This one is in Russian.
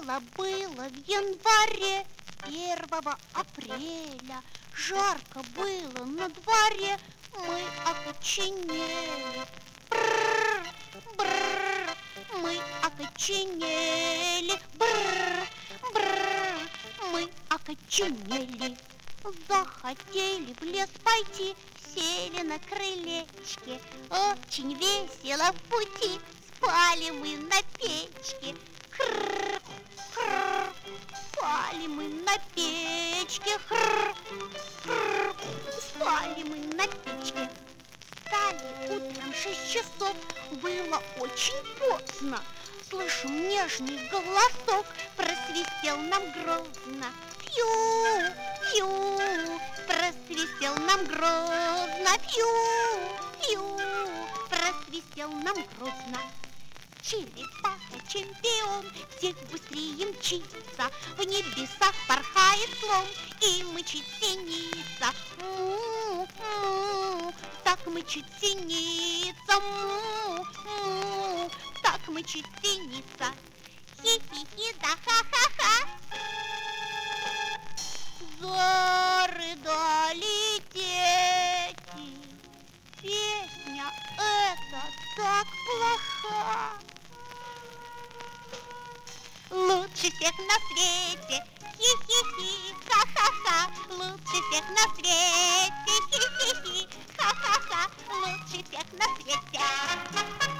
Было в январе 1 апреля. Жарко было на дворе, мы окоченели. Бррр, бррр, мы окоченели. Бррр, бррр, мы окоченели. Захотели в лес пойти, сели на крылечке. Очень весело в пути, спали мы на печке. Кррр, кррр, спали мы на печке. Кррр, кррр, спали мы на печке. Встали утром 6 часов, было очень поздно. Слышим, нежный голосок просвистел нам грозно. Фью, фью, просвистел нам грозно. Фью, фью, просвистел нам грозно. Черепаха-чемпион всех быстрее мчится, в небесах порхает слон и мычит синица. Му-му, так мычит синица. Му-му, так мычит синица. Хи-хи-хи, да ха-ха-ха. Зарыдали дети. Песня эта так плоха. Лучше всех на свете, хи-хи-хи, ха-ха-ха. Лучше всех на свете, хи-хи-хи, ха-ха-ха. Лучше всех на свете.